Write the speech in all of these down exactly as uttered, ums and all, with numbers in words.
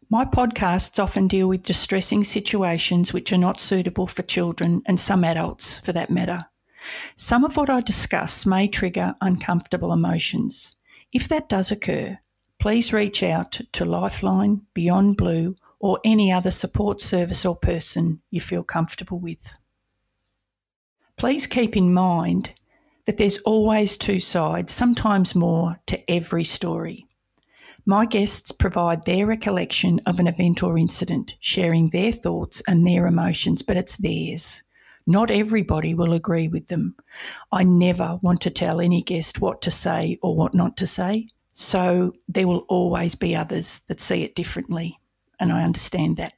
My podcasts often deal with distressing situations which are not suitable for children and some adults for that matter. Some of what I discuss may trigger uncomfortable emotions. If that does occur, please reach out to Lifeline, Beyond Blue, or any other support service or person you feel comfortable with. Please keep in mind that there's always two sides, sometimes more, to every story. My guests provide their recollection of an event or incident, sharing their thoughts and their emotions, but it's theirs. Not everybody will agree with them. I never want to tell any guest what to say or what not to say, so there will always be others that see it differently, and I understand that.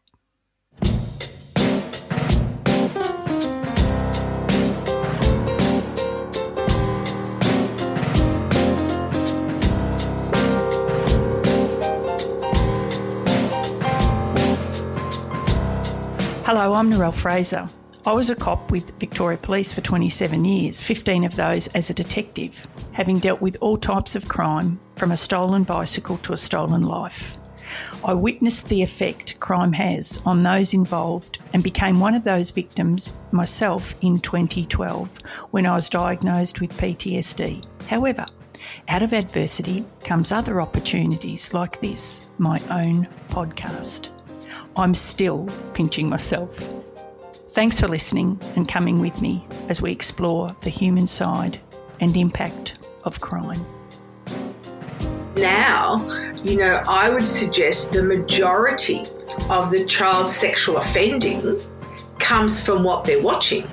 Hello, I'm Narelle Fraser. I was a cop with Victoria Police for twenty-seven years, fifteen of those as a detective, having dealt with all types of crime, from a stolen bicycle to a stolen life. I witnessed the effect crime has on those involved and became one of those victims myself in twenty twelve when I was diagnosed with P T S D. However, out of adversity comes other opportunities like this, my own podcast. I'm still pinching myself. Thanks for listening and coming with me as we explore the human side and impact of crime. Now, you know, I would suggest the majority of the child sexual offending comes from what they're watching.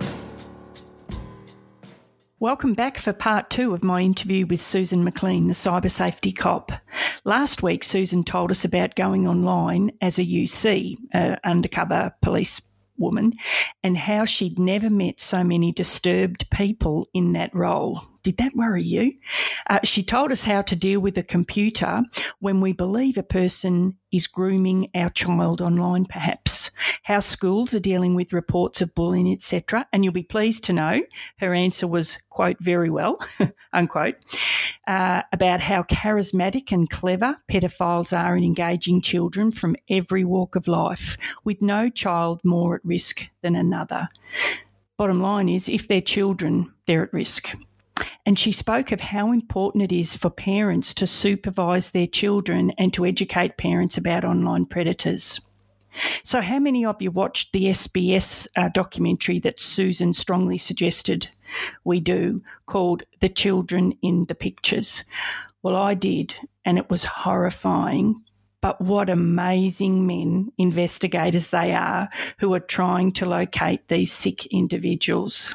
Welcome back for part two of my interview with Susan McLean, the cyber safety cop. Last week, Susan told us about going online as a U C, uh, undercover police woman, and how she'd never met so many disturbed people in that role. Did that worry you? Uh, she told us how to deal with a computer when we believe a person is grooming our child online, perhaps, how schools are dealing with reports of bullying, et cetera. And you'll be pleased to know her answer was, quote, very well, unquote, uh, about how charismatic and clever pedophiles are in engaging children from every walk of life, with no child more at risk than another. Bottom line is, if they're children, they're at risk. And she spoke of how important it is for parents to supervise their children and to educate parents about online predators. So how many of you watched the S B S uh, documentary that Susan strongly suggested we do, called The Children in the Pictures? Well, I did, and it was horrifying. But what amazing men, investigators they are, who are trying to locate these sick individuals.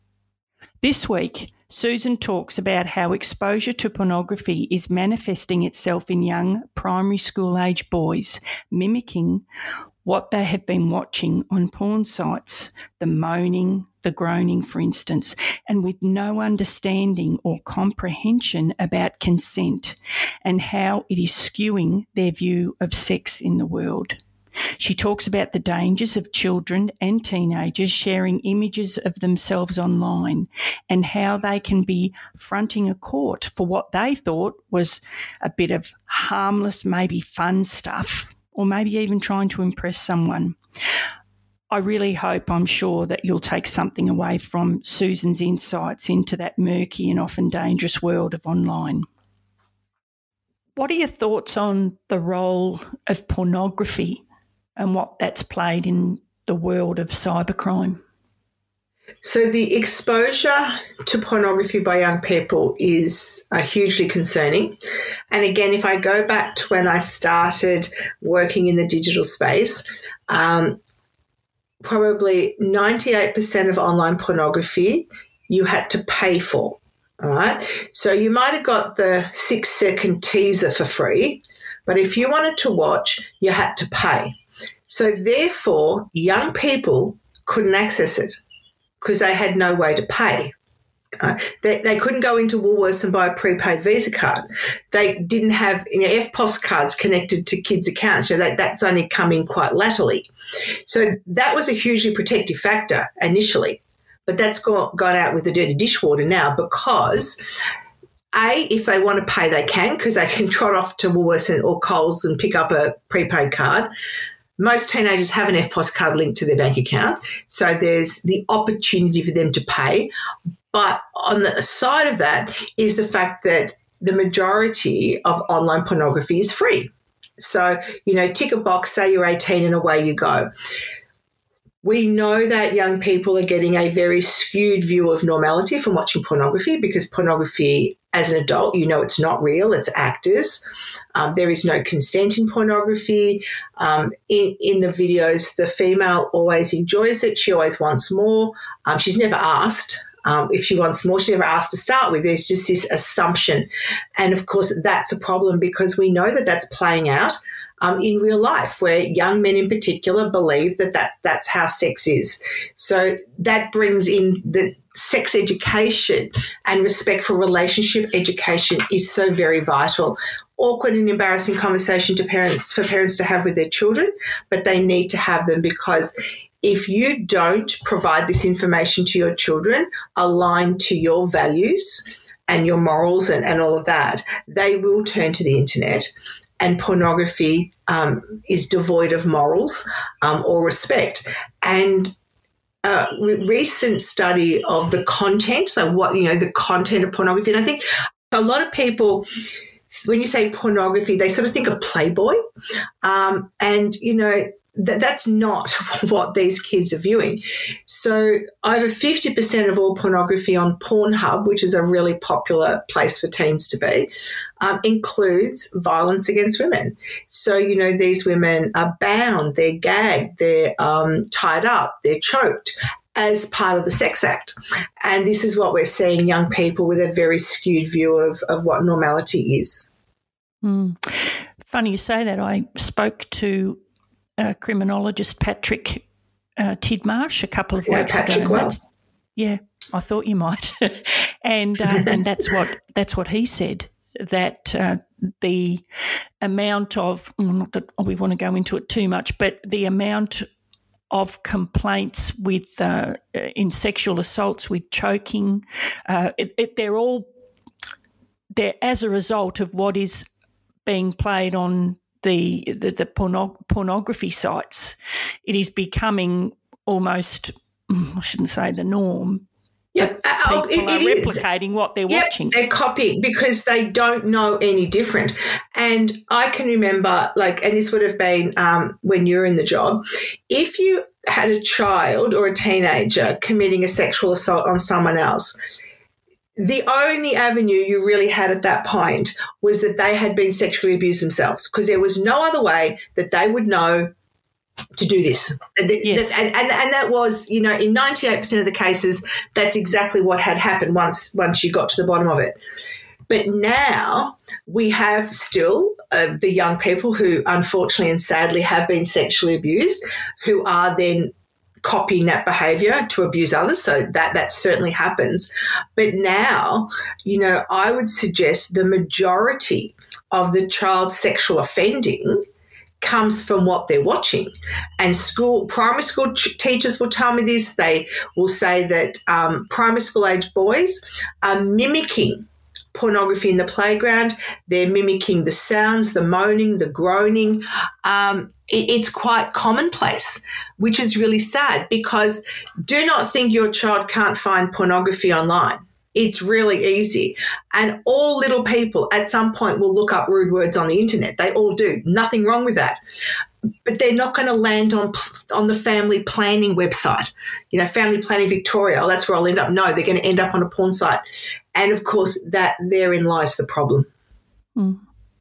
This week, Susan talks about how exposure to pornography is manifesting itself in young primary school age boys, mimicking what they have been watching on porn sites, the moaning, the groaning, for instance, and with no understanding or comprehension about consent and how it is skewing their view of sex in the world. She talks about the dangers of children and teenagers sharing images of themselves online and how they can be fronting a court for what they thought was a bit of harmless, maybe fun stuff, or maybe even trying to impress someone. I really hope, I'm sure, that you'll take something away from Susan's insights into that murky and often dangerous world of online. What are your thoughts on the role of pornography and what that's played in the world of cybercrime? So the exposure to pornography by young people is uh, hugely concerning. And again, if I go back to when I started working in the digital space, um, probably ninety-eight percent of online pornography you had to pay for. All right. So you might have got the six second teaser for free, but if you wanted to watch, you had to pay. So therefore, young people couldn't access it because they had no way to pay. Uh, they, they couldn't go into Woolworths and buy a prepaid Visa card. They didn't have, you know, F P O S cards connected to kids' accounts. So that, that's only come in quite latterly. So that was a hugely protective factor initially, but that's gone, gone out with the dirty dishwater now because A, if they want to pay, they can, because they can trot off to Woolworths or Coles and pick up a prepaid card. Most teenagers have an F P O S card linked to their bank account, so there's the opportunity for them to pay. But on the side of that is the fact that the majority of online pornography is free. So, you know, tick a box, say you're eighteen and away you go. We know that young people are getting a very skewed view of normality from watching pornography, because pornography, as an adult, you know it's not real, it's actors. Um, there is no consent in pornography. Um, in, in the videos, the female always enjoys it. She always wants more. Um, she's never asked. Um, if she wants more, she never asked to start with. There's just this assumption. And, of course, that's a problem, because we know that that's playing out um, in real life, where young men in particular believe that that's, that's how sex is. So that brings in the sex education, and respect for relationship education is so very vital. Awkward and embarrassing conversation to parents for parents to have with their children, but they need to have them, because if you don't provide this information to your children aligned to your values and your morals and, and all of that, they will turn to the internet. And pornography um, is devoid of morals um, or respect. And a recent study of the content, so what, you know, the content of pornography, and I think a lot of people, when you say pornography, they sort of think of Playboy. Um, and, you know, That that's not what these kids are viewing. So over fifty percent of all pornography on Pornhub, which is a really popular place for teens to be, um, includes violence against women. So, you know, these women are bound, they're gagged, they're um, tied up, they're choked as part of the sex act. And this is what we're seeing, young people with a very skewed view of, of what normality is. Mm. Funny you say that. I spoke to Uh, criminologist Patrick uh, Tidmarsh a couple of yeah, weeks Patrick ago. Well. Yeah, I thought you might, and uh, and that's what that's what he said, that uh, the amount of, not that we want to go into it too much, but the amount of complaints with uh, in sexual assaults with choking, uh, it, it, they're all they're as a result of what is being played on the the, the porno- pornography sites. It is becoming almost, I shouldn't say the norm. Yep. People oh, it, are it replicating is. what they're yep, watching. They're copying because they don't know any different. And I can remember, like, and this would have been um, when you were in the job, if you had a child or a teenager committing a sexual assault on someone else, the only avenue you really had at that point was that they had been sexually abused themselves, because there was no other way that they would know to do this. Yes. And, and, and that was, you know, in ninety-eight percent of the cases, that's exactly what had happened once, once you got to the bottom of it. But now we have still uh, the young people who unfortunately and sadly have been sexually abused, who are then copying that behaviour to abuse others. So that, that certainly happens. But now, you know, I would suggest the majority of the child sexual offending comes from what they're watching. And school, primary school ch- teachers will tell me this. They will say that um, primary school age boys are mimicking pornography in the playground. They're mimicking the sounds, the moaning, the groaning. Um, it, it's quite commonplace, which is really sad, because do not think your child can't find pornography online. It's really easy. And all little people at some point will look up rude words on the internet. They all do. Nothing wrong with that. But they're not going to land on on the family planning website. You know, Family Planning Victoria, oh, that's where I'll end up. No, they're going to end up on a porn site. And, of course, that therein lies the problem. Mm.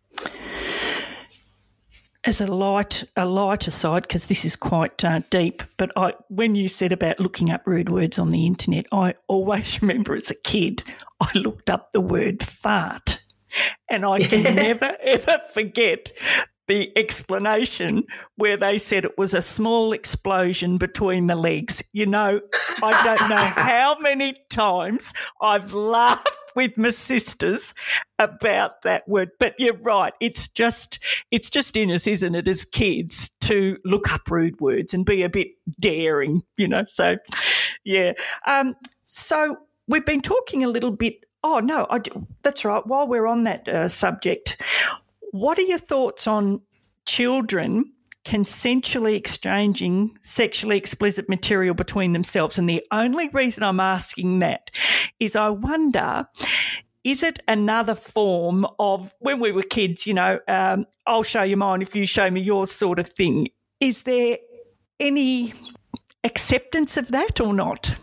As a light, a lighter side, because this is quite uh, deep, but I, when you said about looking up rude words on the internet, I always remember as a kid I looked up the word fart, and I can never, ever forget the explanation where they said it was a small explosion between the legs. You know, I don't know how many times I've laughed with my sisters about that word. But you're right, it's just it's just in us, isn't it, as kids, to look up rude words and be a bit daring, you know. So, yeah. Um, so we've been talking a little bit Oh, no, I, that's right. While we're on that uh, subject, what are your thoughts on children consensually exchanging sexually explicit material between themselves? And the only reason I'm asking that is I wonder, is it another form of when we were kids, you know, um, I'll show you mine if you show me yours sort of thing? Is there any acceptance of that or not?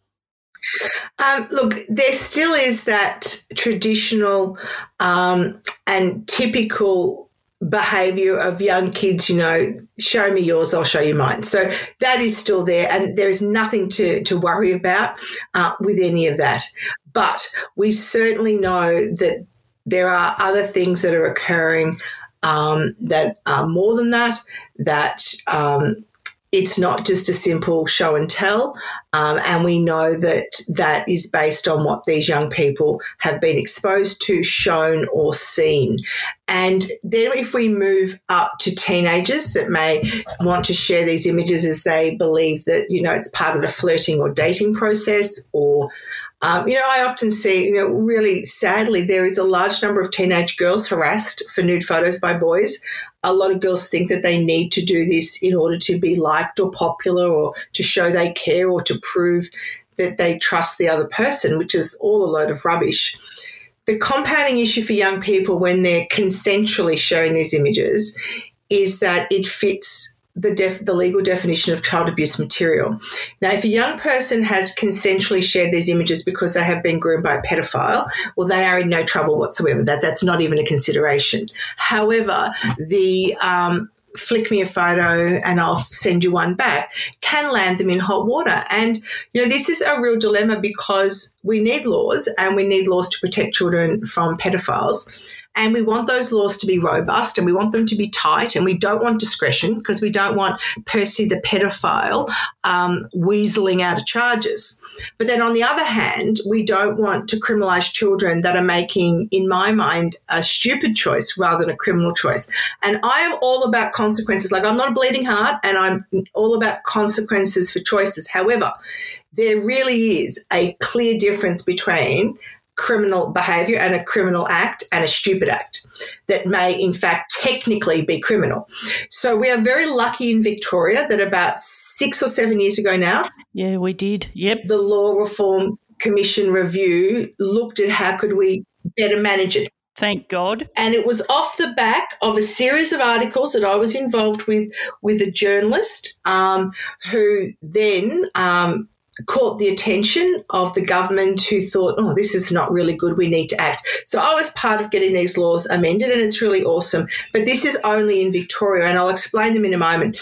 Um, look, there still is that traditional um, and typical behaviour of young kids, you know, show me yours, I'll show you mine. So that is still there, and there is nothing to, to worry about uh, with any of that. But we certainly know that there are other things that are occurring um, that are more than that, that um, it's not just a simple show and tell, um, and we know that that is based on what these young people have been exposed to, shown or seen. And then if we move up to teenagers that may want to share these images as they believe that, you know, it's part of the flirting or dating process, or Um, you know, I often see, you know, really sadly, there is a large number of teenage girls harassed for nude photos by boys. A lot of girls think that they need to do this in order to be liked or popular, or to show they care, or to prove that they trust the other person, which is all a load of rubbish. The compounding issue for young people when they're consensually sharing these images is that it fits the def- the legal definition of child abuse material. Now, if a young person has consensually shared these images because they have been groomed by a pedophile, well, they are in no trouble whatsoever. That that's not even a consideration. However, the um, flick me a photo and I'll send you one back can land them in hot water. And, you know, this is a real dilemma because we need laws, and we need laws to protect children from pedophiles. And we want those laws to be robust, and we want them to be tight, and we don't want discretion because we don't want Percy the pedophile um, weaseling out of charges. But then on the other hand, we don't want to criminalise children that are making, in my mind, a stupid choice rather than a criminal choice. And I am all about consequences. Like, I'm not a bleeding heart, and I'm all about consequences for choices. However, there really is a clear difference between criminal behaviour and a criminal act and a stupid act that may in fact technically be criminal. So we are very lucky in Victoria that about six or seven years ago now, yeah, we did. Yep. The Law Reform Commission review looked at how could we better manage it. Thank God. And it was off the back of a series of articles that I was involved with with a journalist um, who then um, caught the attention of the government, who thought, oh, this is not really good, we need to act. So I was part of getting these laws amended, and it's really awesome. But this is only in Victoria, and I'll explain them in a moment.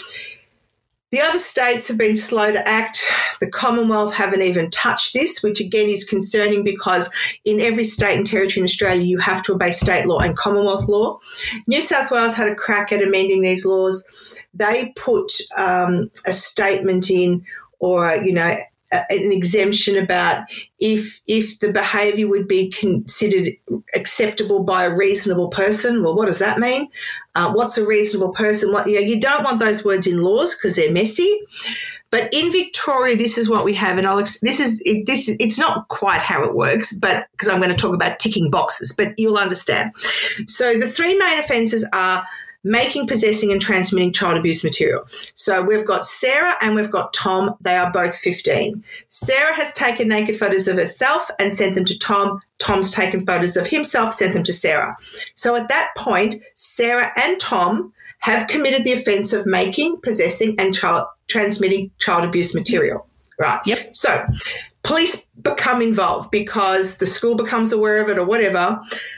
The other states have been slow to act. The Commonwealth haven't even touched this, which again is concerning because in every state and territory in Australia you have to obey state law and Commonwealth law. New South Wales had a crack at amending these laws. They put um, a statement in, or, you know, an exemption about if if the behaviour would be considered acceptable by a reasonable person. Well, what does that mean? Uh, what's a reasonable person? What, you know, you don't want those words in laws because they're messy. But in Victoria, this is what we have, and I'll, this is it, this. It's not quite how it works, but because I'm going to talk about ticking boxes, but you'll understand. So the three main offences are making, possessing and transmitting child abuse material. So we've got Sarah and we've got Tom. They are both fifteen. Sarah has taken naked photos of herself and sent them to Tom. Tom's taken photos of himself, sent them to Sarah. So at that point, Sarah and Tom have committed the offence of making, possessing and child, transmitting child abuse material. Right. Yep. So police become involved because the school becomes aware of it or whatever.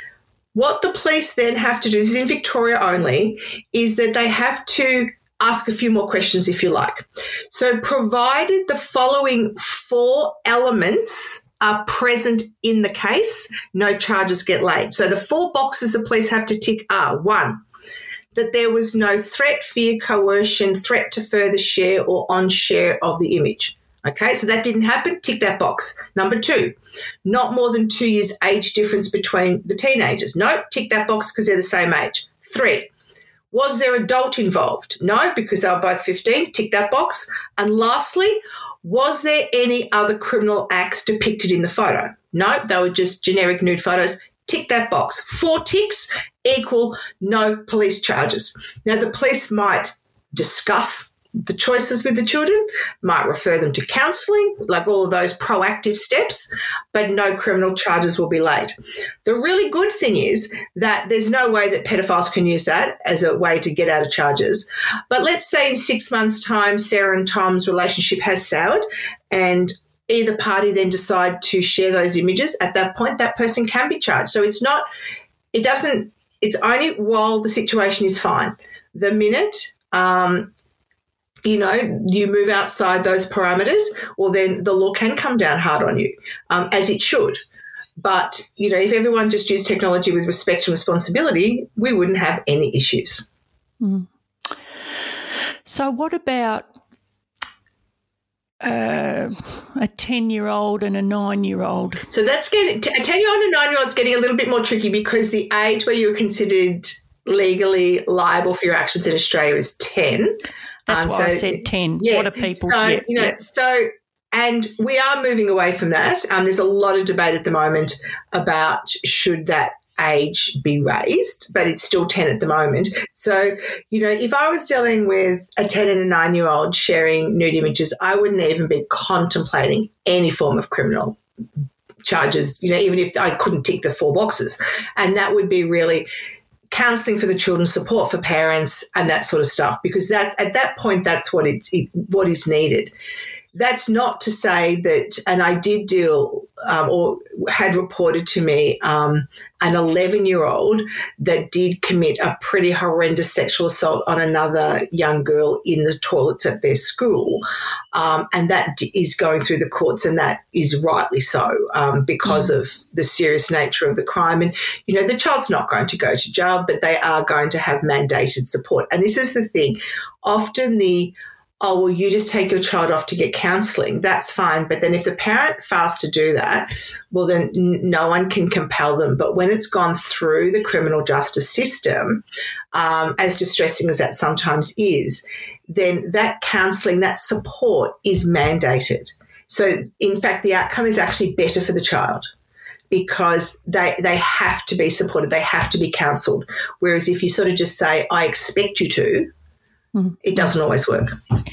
What the police then have to do, this is in Victoria only, is that they have to ask a few more questions, if you like. So provided the following four elements are present in the case, no charges get laid. So the four boxes the police have to tick are, one, that there was no threat, fear, coercion, threat to further share or on share of the image. Okay, so that didn't happen, tick that box. Number two, not more than two years age difference between the teenagers. No, tick that box because they're the same age. Three, was there adult involved? No, because they were both fifteen, tick that box. And lastly, was there any other criminal acts depicted in the photo? No, they were just generic nude photos. Tick that box. Four ticks equal no police charges. Now, the police might discuss the choices with the children, might refer them to counselling, like all of those proactive steps, but no criminal charges will be laid. The really good thing is that there's no way that pedophiles can use that as a way to get out of charges. But let's say in six months' time, Sarah and Tom's relationship has soured and either party then decide to share those images. At that point, that person can be charged. So it's not, it doesn't, it's only while the situation is fine. The minute, um, you know, you move outside those parameters, well, then the law can come down hard on you, um, as it should. But, you know, if everyone just used technology with respect and responsibility, we wouldn't have any issues. Mm. So what about uh, a ten-year-old and a nine-year-old? So that's getting, a ten-year-old and a nine-year-old is getting a little bit more tricky because the age where you're considered legally liable for your actions in Australia is ten. That's um, why so, I said ten. Yeah, what are people? So, yeah, you know, yeah. so, and we are moving away from that. Um, there's a lot of debate at the moment about should that age be raised, but it's still ten at the moment. So, you know, if I was dealing with a ten and a nine-year-old sharing nude images, I wouldn't even be contemplating any form of criminal charges, you know, even if I couldn't tick the four boxes. And that would be really counselling for the children, support for parents, and that sort of stuff, because that at that point, that's what it's it, what is needed. That's not to say that, and I did deal um, or had reported to me um, an eleven-year-old that did commit a pretty horrendous sexual assault on another young girl in the toilets at their school, um, and that is going through the courts, and that is rightly so um, because mm. of the serious nature of the crime. And, you know, the child's not going to go to jail, but they are going to have mandated support. And this is the thing. Often the oh, well, you just take your child off to get counselling, that's fine. But then if the parent fails to do that, well, then no one can compel them. But when it's gone through the criminal justice system, um, as distressing as that sometimes is, then that counselling, that support is mandated. So, in fact, the outcome is actually better for the child because they they have to be supported, they have to be counselled. Whereas if you sort of just say, I expect you to, it doesn't always work.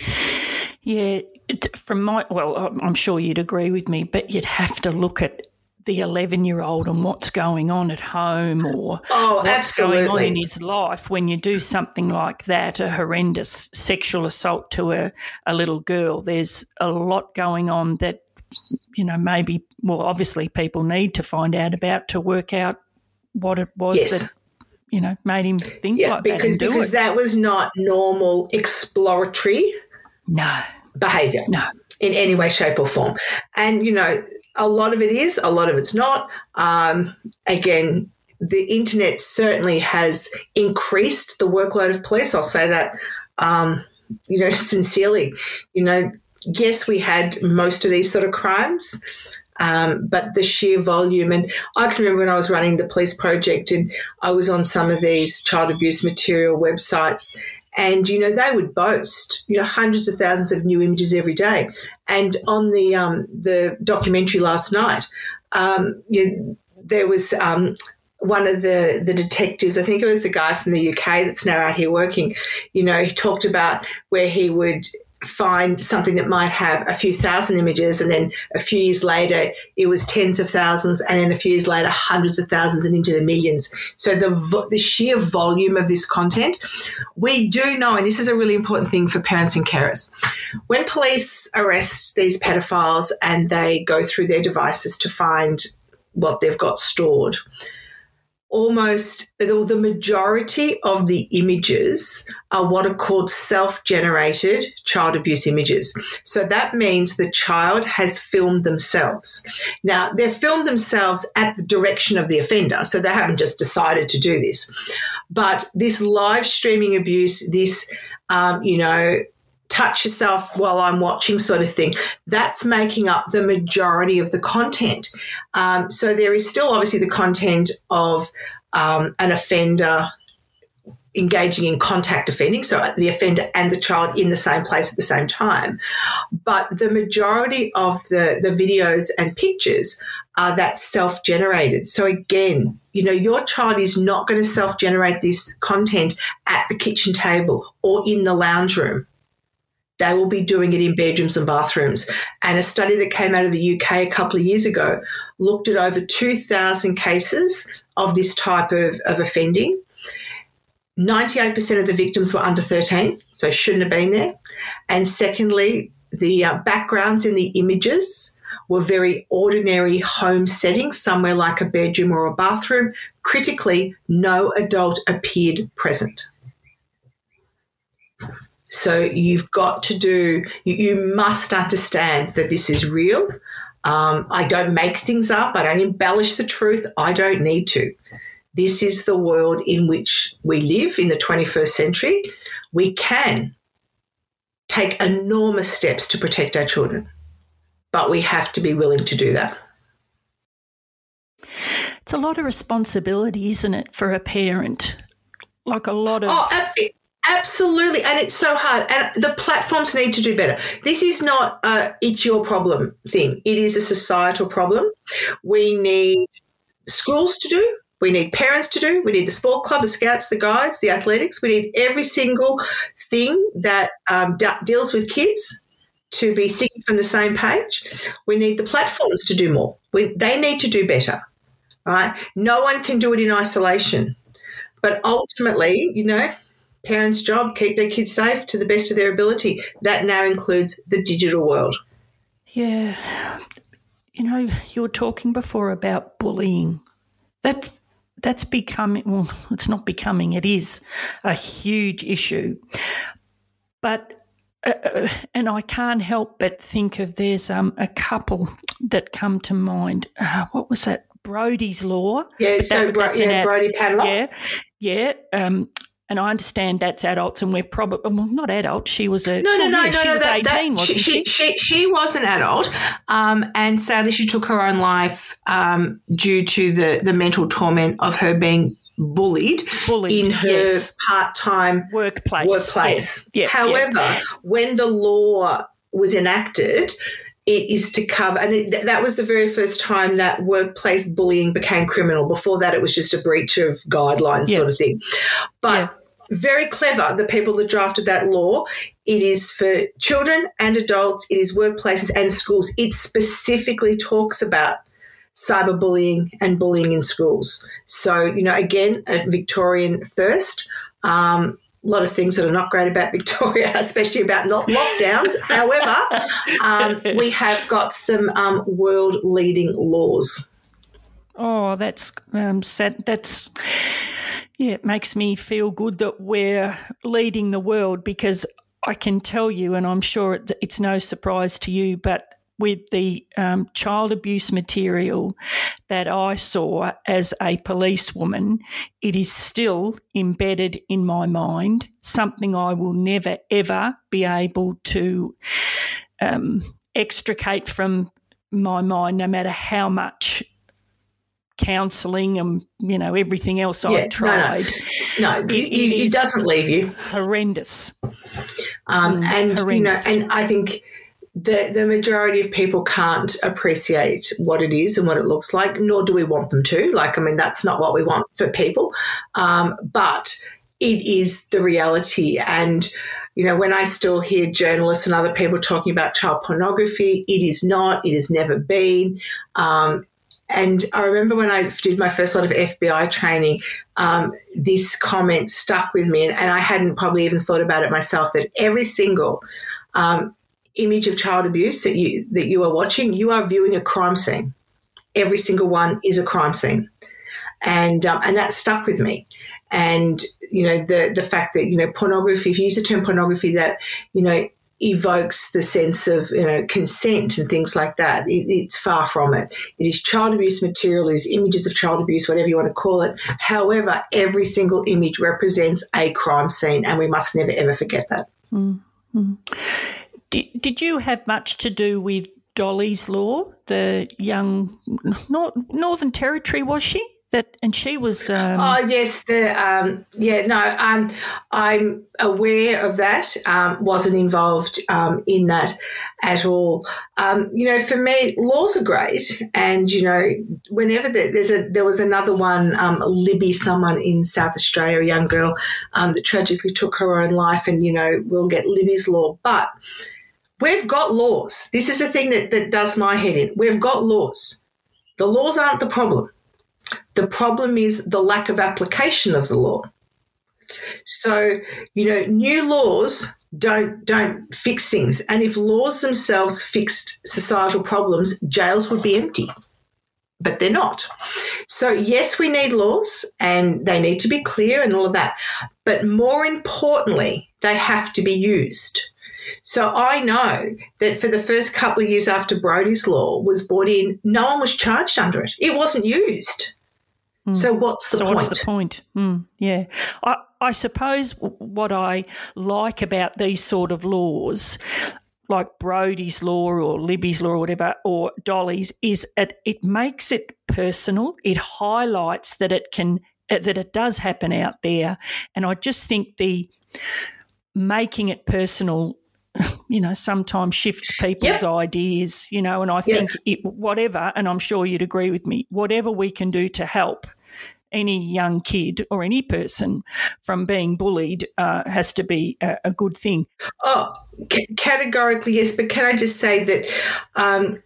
Yeah, from my, well, I'm sure you'd agree with me, but you'd have to look at the eleven-year-old and what's going on at home or oh, what's absolutely. going on in his life when you do something like that, a horrendous sexual assault to a, a little girl. There's a lot going on that, you know, maybe, well, obviously people need to find out about to work out what it was yes. that, you know, made him think yeah, like because, that and do because it. that was not normal exploratory no. behaviour no. in any way, shape or form. And, you know, a lot of it is, a lot of it's not. Um, again, the internet certainly has increased the workload of police. I'll say that, um, you know, sincerely. You know, yes, we had most of these sort of crimes, Um, but the sheer volume, and I can remember when I was running the police project and I was on some of these child abuse material websites and, you know, they would boast, you know, hundreds of thousands of new images every day. And on the um, the documentary last night, um, you know, there was um, one of the, the detectives, I think it was the guy from the U K that's now out here working, you know, he talked about where he would find something that might have a few thousand images and then a few years later it was tens of thousands and then a few years later hundreds of thousands and into the millions. So the the sheer volume of this content, we do know, and this is a really important thing for parents and carers, when police arrest these pedophiles and they go through their devices to find what they've got stored, almost the majority of the images are what are called self-generated child abuse images. So that means the child has filmed themselves. Now, they've filmed themselves at the direction of the offender, so they haven't just decided to do this. But this live streaming abuse, this, um, you know, touch yourself while I'm watching sort of thing, that's making up the majority of the content. Um, so there is still obviously the content of um, an offender engaging in contact offending, so the offender and the child in the same place at the same time. But the majority of the, the videos and pictures uh, that's self-generated. So again, you know, your child is not going to self-generate this content at the kitchen table or in the lounge room. They will be doing it in bedrooms and bathrooms. And a study that came out of the U K a couple of years ago looked at over two thousand cases of this type of, of offending. ninety-eight percent of the victims were under thirteen, so shouldn't have been there. And secondly, the uh, backgrounds in the images were very ordinary home settings, somewhere like a bedroom or a bathroom. Critically, no adult appeared present. So you've got to do, you, you must understand that this is real. Um, I don't make things up. I don't embellish the truth. I don't need to. This is the world in which we live in the twenty-first century. We can take enormous steps to protect our children, but we have to be willing to do that. It's a lot of responsibility, isn't it, for a parent? Like a lot of... Oh, absolutely, and it's so hard. And the platforms need to do better. This is not a it's your problem thing. It is a societal problem. We need schools to do. We need parents to do. We need the sport club, the scouts, the guides, the athletics. We need every single thing that um, d- deals with kids to be singing from the same page. We need the platforms to do more. We, they need to do better, right? No one can do it in isolation. But ultimately, you know, parents' job, keep their kids safe to the best of their ability. That now includes the digital world. Yeah. You know, you were talking before about bullying. That's, that's becoming, well, it's not becoming, it is a huge issue. But, uh, and I can't help but think of there's um, a couple that come to mind. Uh, what was that? Brodie's Law. Yeah, but so that, Bro- yeah, ad- Brodie Padlock. Yeah, yeah. Um, and I understand that's adults, and we're probably well, not adults. She was a no, no, oh, no, yeah, no, she no. was That, eighteen, that, wasn't she, she? She, she was an adult, um, and sadly, she took her own life um, due to the the mental torment of her being bullied, bullied in her yes. part-time workplace. Workplace. Yeah. Yeah. However, yeah. when the law was enacted, it is to cover, and it, that was the very first time that workplace bullying became criminal. Before that, it was just a breach of guidelines yeah. sort of thing. But yeah. very clever, the people that drafted that law. It is for children and adults. It is workplaces and schools. It specifically talks about cyberbullying and bullying in schools. So, you know, again, a Victorian first. Um, a lot of things that are not great about Victoria, especially about not lockdowns. However, um, we have got some um, world-leading laws. Oh, that's um, sad. That's yeah. It makes me feel good that we're leading the world, because I can tell you, and I'm sure it, it's no surprise to you, but with the um, child abuse material that I saw as a policewoman, it is still embedded in my mind, something I will never, ever be able to um, extricate from my mind, no matter how much counselling and, you know, everything else yeah, I've tried. No, no. no it, it, it doesn't leave you. Horrendous. Um, mm, and, horrendous. you know, and I think the the majority of people can't appreciate what it is and what it looks like, nor do we want them to. Like, I mean, that's not what we want for people. Um, but it is the reality. And, you know, when I still hear journalists and other people talking about child pornography, it is not, it has never been. Um, and I remember when I did my first lot of F B I training, um, this comment stuck with me, and, and I hadn't probably even thought about it myself, that every single um, image of child abuse that you that you are watching, you are viewing a crime scene. Every single one is a crime scene, and um, and that stuck with me. And you know, the the fact that, you know, pornography, if you use the term pornography, that, you know, evokes the sense of, you know, consent and things like that. It, it's far from it. It is child abuse material, it is images of child abuse, whatever you want to call it. However, every single image represents a crime scene, and we must never ever forget that. Mm-hmm. Did, did you have much to do with Dolly's Law, the young Northern Territory, was she? That and she was. Um, oh yes, the um, yeah no, um, I'm aware of that. Um, wasn't involved um, in that at all. Um, you know, for me, laws are great, and you know, whenever there, there's a there was another one, um, Libby, someone in South Australia, a young girl um, that tragically took her own life, and you know, we'll get Libby's law, but we've got laws. This is the thing that that does my head in. We've got laws. The laws aren't the problem. The problem is the lack of application of the law. So, you know, new laws don't don't fix things. And if laws themselves fixed societal problems, jails would be empty. But they're not. So, yes, we need laws and they need to be clear and all of that. But more importantly, they have to be used. So I know that for the first couple of years after Brodie's Law was brought in, no one was charged under it. It wasn't used. Mm. So what's the so point? what's the point? Mm, yeah. I, I suppose what I like about these sort of laws, like Brodie's Law or Libby's Law or whatever, or Dolly's, is it, it makes it personal. It highlights that it can that it does happen out there. And I just think the making it personal, you know, sometimes shifts people's yep. ideas, you know, and I think yep. it, whatever, and I'm sure you'd agree with me, whatever we can do to help any young kid or any person from being bullied uh, has to be a, a good thing. Oh, c- categorically, yes. But can I just say that um,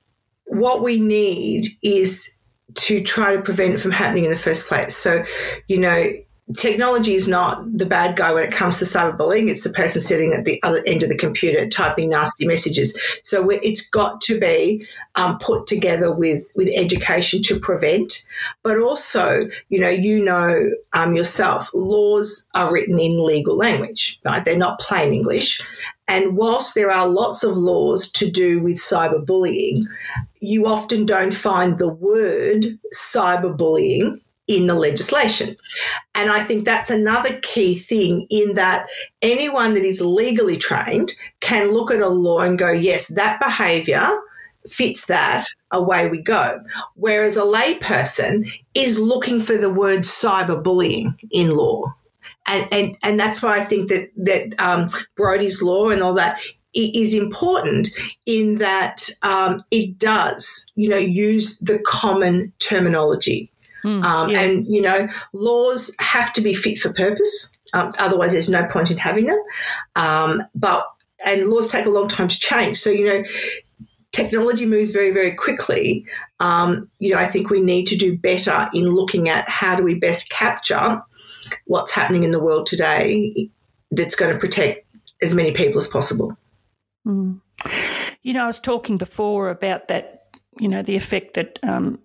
what we need is to try to prevent it from happening in the first place. So, you know, technology is not the bad guy when it comes to cyberbullying. It's the person sitting at the other end of the computer typing nasty messages. So it's got to be um, put together with, with education to prevent. But also, you know, you know um, yourself, laws are written in legal language, right? They're not plain English. And whilst there are lots of laws to do with cyberbullying, you often don't find the word cyberbullying in the legislation. And I think that's another key thing, in that anyone that is legally trained can look at a law and go, yes, that behaviour fits that, away we go. Whereas a layperson is looking for the word cyberbullying in law. And, and, and that's why I think that, that um, Brodie's Law and all that is important, in that um, it does, you know, use the common terminology. Mm, um, yeah. And, you know, laws have to be fit for purpose. Um, otherwise, there's no point in having them. Um, but and laws take a long time to change. So, you know, technology moves very, very quickly. Um, you know, I think we need to do better in looking at how do we best capture what's happening in the world today that's going to protect as many people as possible. Mm. You know, I was talking before about that, you know, the effect that um,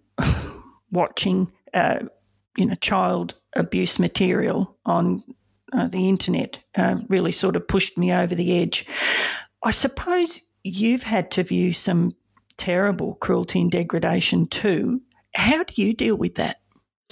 watching Uh, you know, child abuse material on uh, the internet uh, really sort of pushed me over the edge. I suppose you've had to view some terrible cruelty and degradation too. How do you deal with that?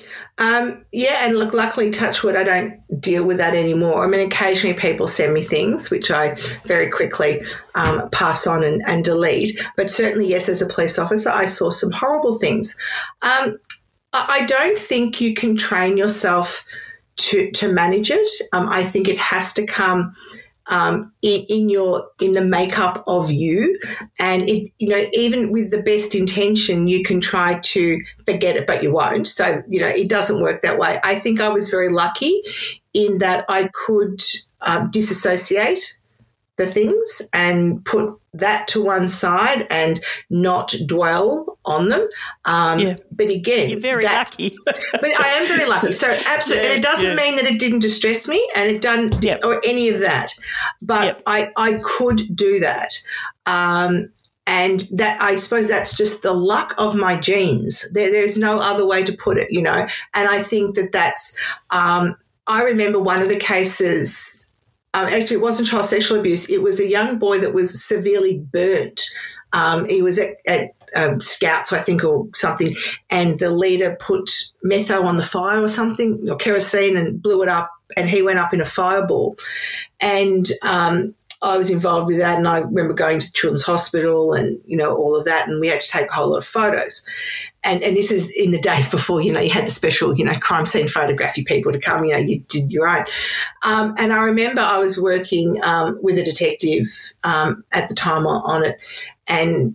Um, yeah, and look, luckily, touch wood, I don't deal with that anymore. I mean, occasionally people send me things which I very quickly um, pass on and, and delete. But certainly, yes, as a police officer, I saw some horrible things. Um, I don't think you can train yourself to to manage it. Um, I think it has to come um, in, in your in the makeup of you, and it you know even with the best intention, you can try to forget it, but you won't. So you know it doesn't work that way. I think I was very lucky in that I could um, disassociate the things and put that to one side and not dwell on them. Um, yeah. But again, you're very that, lucky. But I am very lucky. So absolutely, yeah, and it doesn't yeah. mean that it didn't distress me, and it done yep. or any of that. But yep. I I could do that, um, and that I suppose that's just the luck of my genes. There, there's no other way to put it, you know. And I think that that's. Um, I remember one of the cases. Um, actually, it wasn't child sexual abuse. It was a young boy that was severely burnt. Um, he was at, at um, Scouts, I think, or something, and the leader put metho on the fire or something, or kerosene, and blew it up, and he went up in a fireball. And um, I was involved with that, and I remember going to Children's Hospital and, you know, all of that, and we had to take a whole lot of photos. And and this is in the days before, you know, you had the special, you know, crime scene photography people to come, you know, you did your own. Um, and I remember I was working um, with a detective um, at the time on, on it, and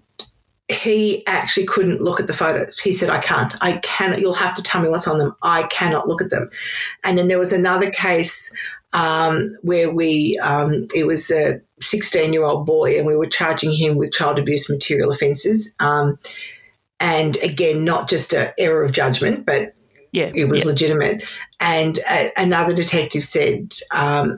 he actually couldn't look at the photos. He said, I can't, I cannot, you'll have to tell me what's on them. I cannot look at them. And then there was another case um, where we, um, it was a sixteen-year-old boy, and we were charging him with child abuse material offences. Um, and again, not just an error of judgment, but yeah, it was yeah. legitimate. And a, another detective said, um,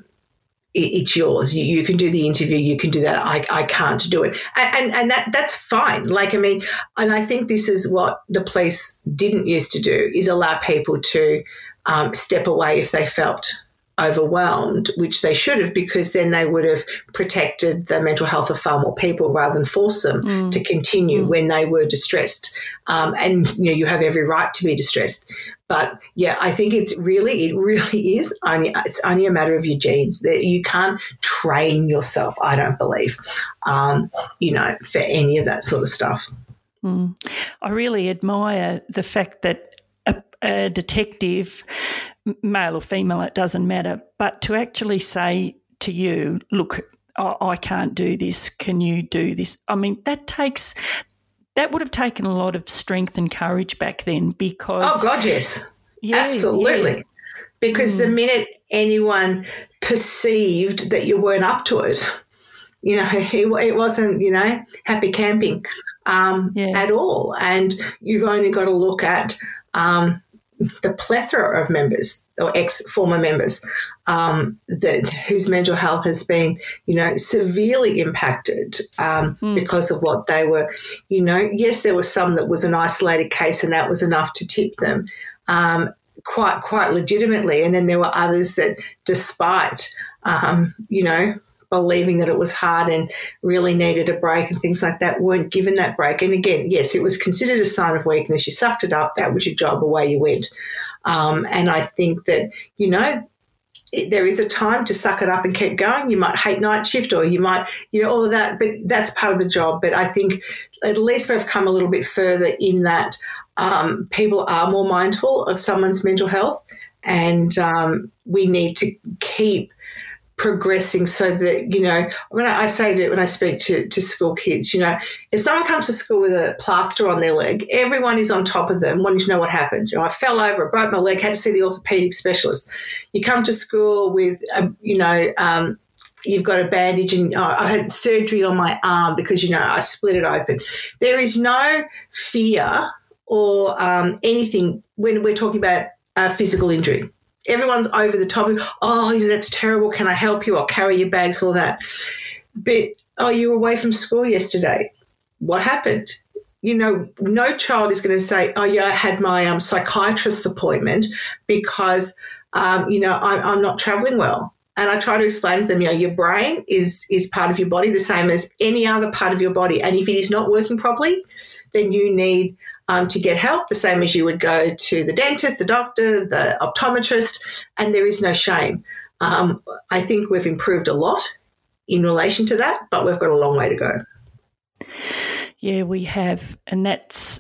it's yours. You, you can do the interview. You can do that. I, I can't do it. And, and, and that that's fine. Like, I mean, and I think this is what the police didn't used to do, is allow people to um, step away if they felt overwhelmed, which they should have, because then they would have protected the mental health of far more people rather than force them mm. to continue mm. when they were distressed. Um, and, you know, you have every right to be distressed. But, yeah, I think it's really, it really is only, it's only a matter of your genes. That you can't train yourself, I don't believe, um, you know, for any of that sort of stuff. Mm. I really admire the fact that a, a detective, male or female, it doesn't matter, but to actually say to you, look, I, I can't do this, can you do this? I mean, that takes... That would have taken a lot of strength and courage back then, because... Oh, God, yes. Yeah, absolutely. Yeah. Because mm. the minute anyone perceived that you weren't up to it, you know, it, it wasn't, you know, happy camping um, yeah. at all. And you've only got to look at um, the plethora of members or ex-former members um, that whose mental health has been, you know, severely impacted um, mm. because of what they were, you know. Yes, there was some that was an isolated case and that was enough to tip them um, quite, quite legitimately. And then there were others that, despite, um, you know, believing that it was hard and really needed a break and things like that, weren't given that break. And again, yes, it was considered a sign of weakness. You sucked it up. That was your job. Away you went. Um, and I think that, you know, it, there is a time to suck it up and keep going. You might hate night shift, or you might, you know, all of that, but that's part of the job. But I think at least we've come a little bit further in that um, people are more mindful of someone's mental health, and um, we need to keep progressing so that, you know, when I, I say that when I speak to, to school kids, you know, if someone comes to school with a plaster on their leg, everyone is on top of them wanting to know what happened. You know, I fell over, I broke my leg, had to see the orthopaedic specialist. You come to school with, a, you know, um, you've got a bandage and oh, I had surgery on my arm because, you know, I split it open. There is no fear or um, anything when we're talking about a physical injury. Everyone's over the top of, oh, you know, that's terrible. Can I help you? I'll carry your bags, all that. But, oh, you were away from school yesterday. What happened? You know, no child is going to say, oh, yeah, I had my um, psychiatrist's appointment because, um, you know, I'm, I'm not travelling well. And I try to explain to them, you know, your brain is is part of your body, the same as any other part of your body. And if it is not working properly, then you need Um, to get help, the same as you would go to the dentist, the doctor, the optometrist, and there is no shame. Um, I think we've improved a lot in relation to that, but we've got a long way to go. Yeah, we have, and that's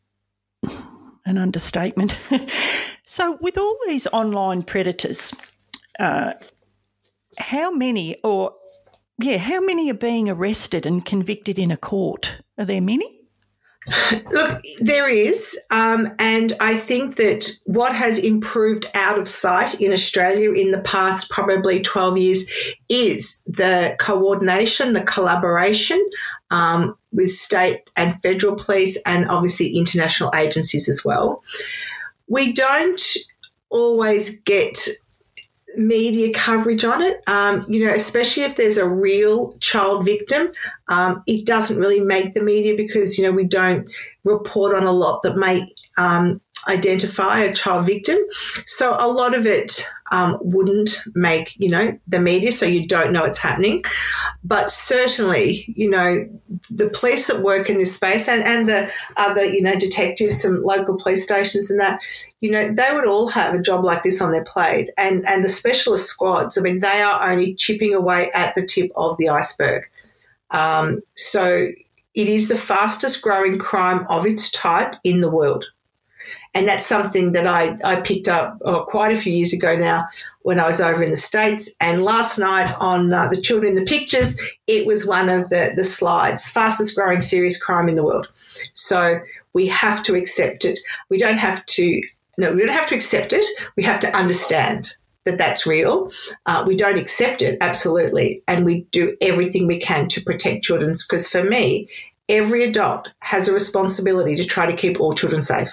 an understatement. So with all these online predators, uh, how many or, yeah, how many are being arrested and convicted in a court? Are there many? Look, there is, um, and I think that what has improved out of sight in Australia in the past probably twelve years is the coordination, the collaboration um, with state and federal police and obviously international agencies as well. We don't always get media coverage on it, um, you know, especially if there's a real child victim. Um, it doesn't really make the media because, you know, we don't report on a lot that may um, identify a child victim. So a lot of it um, wouldn't make, you know, the media, so you don't know it's happening. But certainly, you know, the police that work in this space and, and the other, you know, detectives, some local police stations and that, you know, they would all have a job like this on their plate. And, and the specialist squads, I mean, they are only chipping away at the tip of the iceberg. Um, so it is the fastest growing crime of its type in the world. And that's something that I, I picked up oh, quite a few years ago now when I was over in the States. And last night on uh, The Children in the Pictures, it was one of the, the slides, fastest growing serious crime in the world. So we have to accept it. We don't have to, no, we don't have to accept it. We have to understand that that's real. Uh, we don't accept it, absolutely. And we do everything we can to protect children because for me, every adult has a responsibility to try to keep all children safe.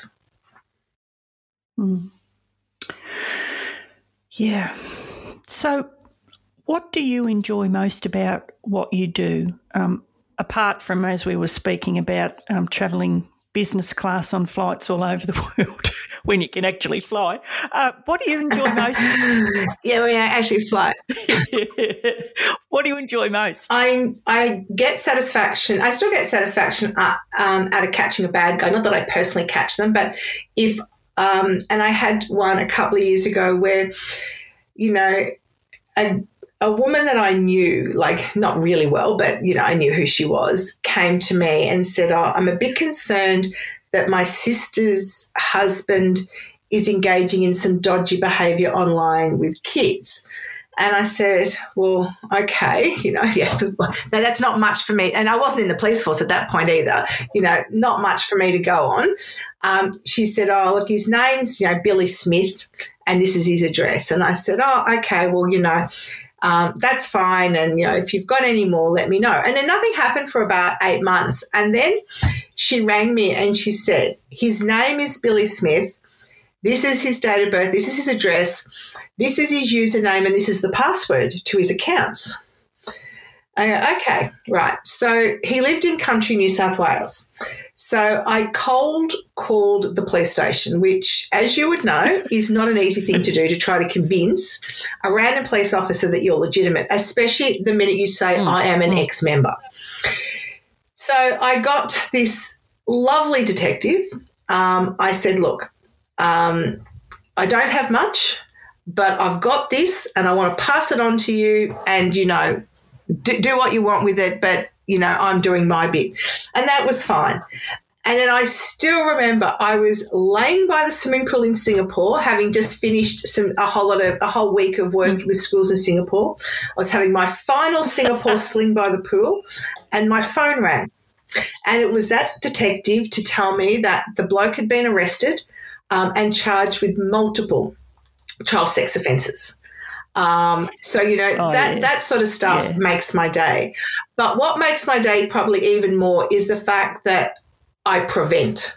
Mm. Yeah. So what do you enjoy most about what you do, um, apart from, as we were speaking about, um, travelling business class on flights all over the world when you can actually fly? Uh, what do you enjoy most? Yeah, we actually fly. What do you enjoy most? I I get satisfaction. I still get satisfaction uh, um, out of catching a bad guy. Not that I personally catch them, but if Um, and I had one a couple of years ago where, you know, a, a woman that I knew, like not really well, but, you know, I knew who she was, came to me and said, oh, I'm a bit concerned that my sister's husband is engaging in some dodgy behaviour online with kids. And I said, well, okay, you know, yeah, no, that's not much for me. And I wasn't in the police force at that point either, you know, not much for me to go on. Um, she said, oh, look, his name's, you know, Billy Smith, and this is his address. And I said, oh, okay, well, you know, um, that's fine. And, you know, if you've got any more, let me know. And then nothing happened for about eight months. And then she rang me and she said, his name is Billy Smith. This is his date of birth. This is his address. This is his username and this is the password to his accounts. I go, okay, right. So he lived in country New South Wales. So I cold called the police station, which, as you would know, is not an easy thing to do, to try to convince a random police officer that you're legitimate, especially the minute you say, mm. I am an mm. ex-member. So I got this lovely detective. Um, I said, look, um, I don't have much, but I've got this and I want to pass it on to you and, you know, do, do what you want with it, but, you know, I'm doing my bit. And that was fine. And then I still remember I was laying by the swimming pool in Singapore, having just finished some a whole lot of a whole week of work with schools in Singapore. I was having my final Singapore sling by the pool and my phone rang. And it was that detective to tell me that the bloke had been arrested um, and charged with multiple child sex offences. Um, so, you know, oh, that, yeah. that sort of stuff yeah. makes my day. But what makes my day probably even more is the fact that I prevent.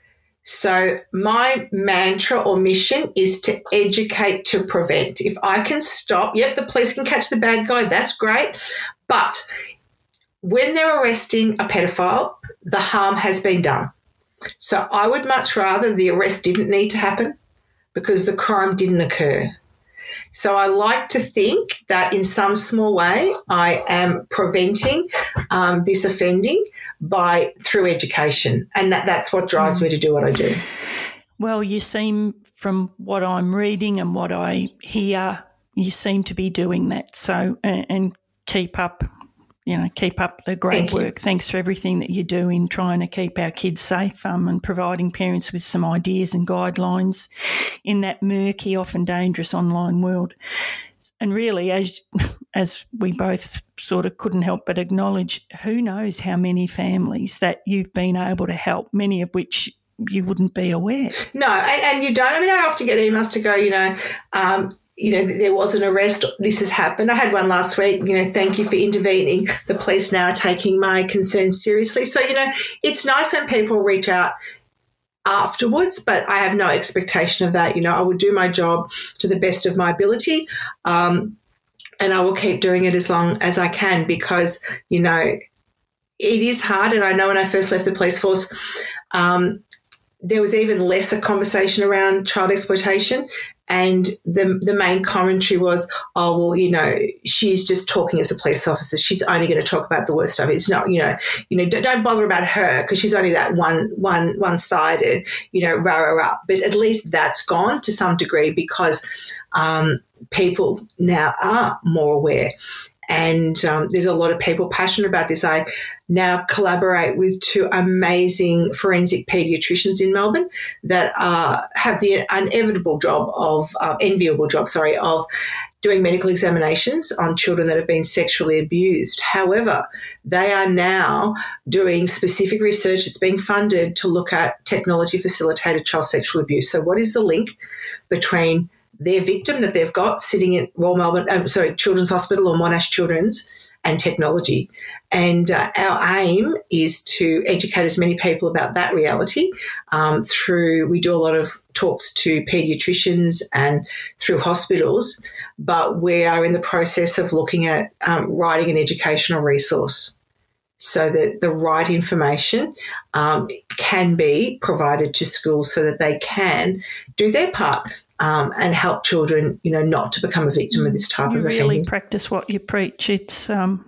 So my mantra or mission is to educate to prevent. If I can stop, yep, the police can catch the bad guy, that's great. But when they're arresting a pedophile, the harm has been done. So I would much rather the arrest didn't need to happen because the crime didn't occur. So I like to think that in some small way I am preventing um, this offending by through education, and that, that's what drives mm. me to do what I do. Well, you seem, from what I'm reading and what I hear, you seem to be doing that. So and, and keep up, you know, keep up the great Thank work. You. Thanks for everything that you do in trying to keep our kids safe um, and providing parents with some ideas and guidelines in that murky, often dangerous online world. And really, as as we both sort of couldn't help but acknowledge, who knows how many families that you've been able to help, many of which you wouldn't be aware. No, and, and you don't. I mean, I often get emails to go, you know, um, you know, there was an arrest, this has happened. I had one last week, you know, thank you for intervening. The police now are taking my concerns seriously. So, you know, it's nice when people reach out afterwards, but I have no expectation of that. You know, I will do my job to the best of my ability, um, and I will keep doing it as long as I can because, you know, it is hard. And I know when I first left the police force, um, there was even less a conversation around child exploitation. And the the main commentary was, oh, well, you know, she's just talking as a police officer. She's only going to talk about the worst stuff. It's not, you know, you know, don't, don't bother about her because she's only that one, one, one-sided, you know, rah, rah, rah. But at least that's gone to some degree because um, people now are more aware. And um, there's a lot of people passionate about this. I now collaborate with two amazing forensic paediatricians in Melbourne that uh, have the inevitable job of, uh, enviable job, sorry, of doing medical examinations on children that have been sexually abused. However, they are now doing specific research that's being funded to look at technology-facilitated child sexual abuse. So what is the link between their victim that they've got sitting at Royal Melbourne, um, sorry, Children's Hospital or Monash Children's and technology. And uh, our aim is to educate as many people about that reality um, through, we do a lot of talks to paediatricians and through hospitals, but we are in the process of looking at um, writing an educational resource so that the right information um, can be provided to schools so that they can do their part um, and help children, you know, not to become a victim of this type you of really offending. Practice what you preach. It's, um,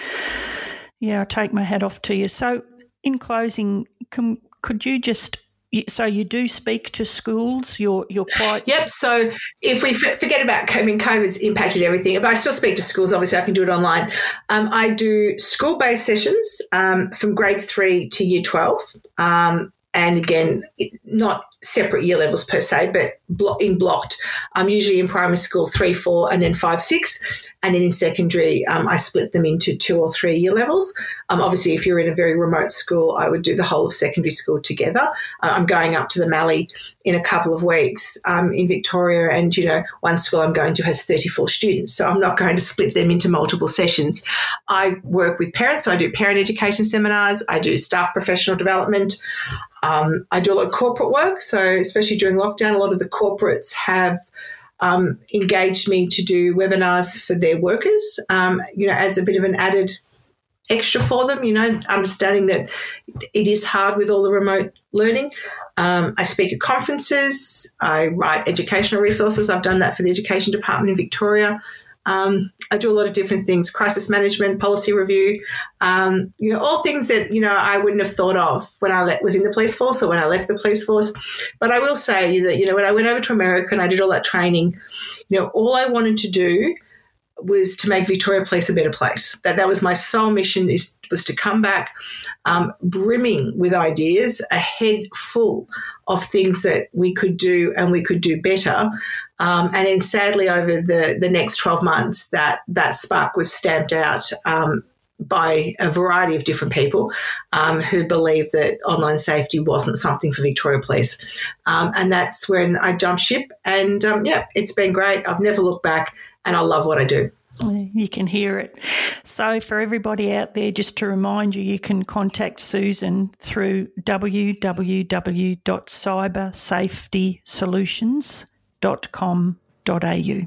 yeah, I take my hat off to you. So in closing, can, could you just, so you do speak to schools, you're you're quite... Yep, so if we f- forget about, I mean, COVID's impacted everything, but I still speak to schools, obviously I can do it online. Um, I do school-based sessions um, from grade three to year twelve, um, and again, not separate year levels per se, but blo- in blocked. I'm usually in primary school three, four, and then five, six, and then in secondary um, I split them into two or three year levels. Um, obviously, if you're in a very remote school, I would do the whole of secondary school together. Uh, I'm going up to the Mallee in a couple of weeks um, in Victoria, and, you know, one school I'm going to has thirty-four students, so I'm not going to split them into multiple sessions. I work with parents, so I do parent education seminars, I do staff professional development. Um, I do a lot of corporate work, so especially during lockdown, a lot of the corporates have um, engaged me to do webinars for their workers, um, you know, as a bit of an added extra for them, you know, understanding that it is hard with all the remote learning. Um, I speak at conferences. I write educational resources. I've done that for the Education Department in Victoria. Um, I do a lot of different things, crisis management, policy review, um, you know, all things that, you know, I wouldn't have thought of when I le- was in the police force or when I left the police force. But I will say that, you know, when I went over to America and I did all that training, you know, all I wanted to do was to make Victoria Police a better place. That that was my sole mission, is was to come back um, brimming with ideas, a head full of things that we could do and we could do better. Um, and then sadly over the, the next twelve months, that, that spark was stamped out um, by a variety of different people um, who believed that online safety wasn't something for Victoria Police. Um, and that's when I jumped ship. And, um, yeah, it's been great. I've never looked back and I love what I do. You can hear it. So for everybody out there, just to remind you, you can contact Susan through w w w dot cyber safety solutions dot com dot a u.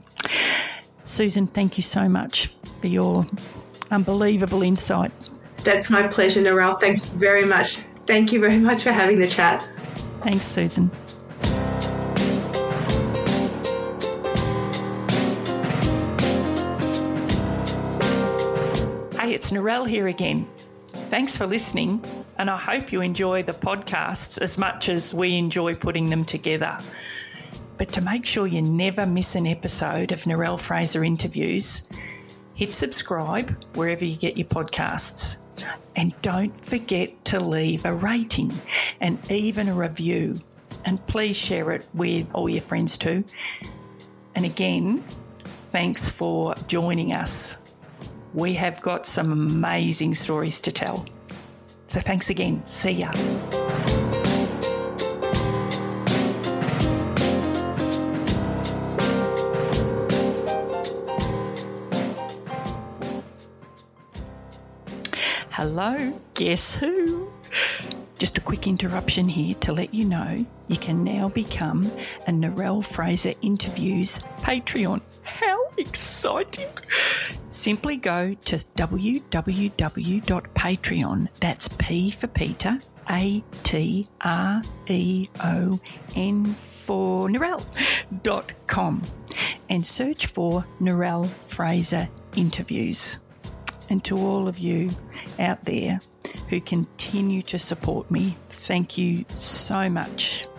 Susan, thank you so much for your unbelievable insight. That's my pleasure, Narelle. Thanks very much. Thank you very much for having the chat. Thanks, Susan. Hey, it's Narelle here again. Thanks for listening, and I hope you enjoy the podcasts as much as we enjoy putting them together. But to make sure you never miss an episode of Narelle Fraser Interviews, hit subscribe wherever you get your podcasts. And don't forget to leave a rating and even a review. And please share it with all your friends too. And again, thanks for joining us. We have got some amazing stories to tell. So thanks again. See ya. Hello, guess who? Just a quick interruption here to let you know you can now become a Narelle Fraser Interviews Patreon. How Exciting. Simply go to w w w dot patreon, that's P for Peter, A T R E O N for Narelle, dot com and search for Narelle Fraser interviews. And to all of you out there who continue to support me, thank you so much.